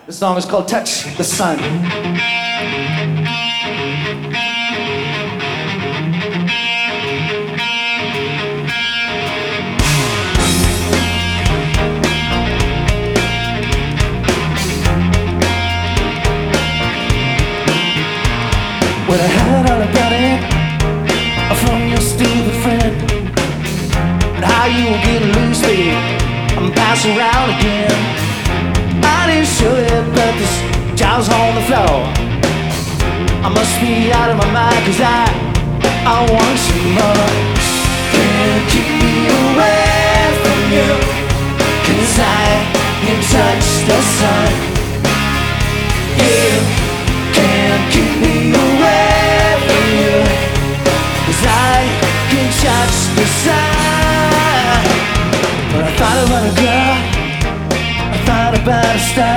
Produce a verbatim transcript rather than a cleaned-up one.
The song is called Touch the Sun. Well, I heard all about it from your stupid friend, but how you will get loose, baby, and pass around again. I didn't show it, but this child's on the floor. I must be out of my mind, cause I, I want some more. Can't keep me away from you, cause I can touch the sun. You can't keep me away from you, cause I can touch the sun. But I thought about a girl, I thought about a star.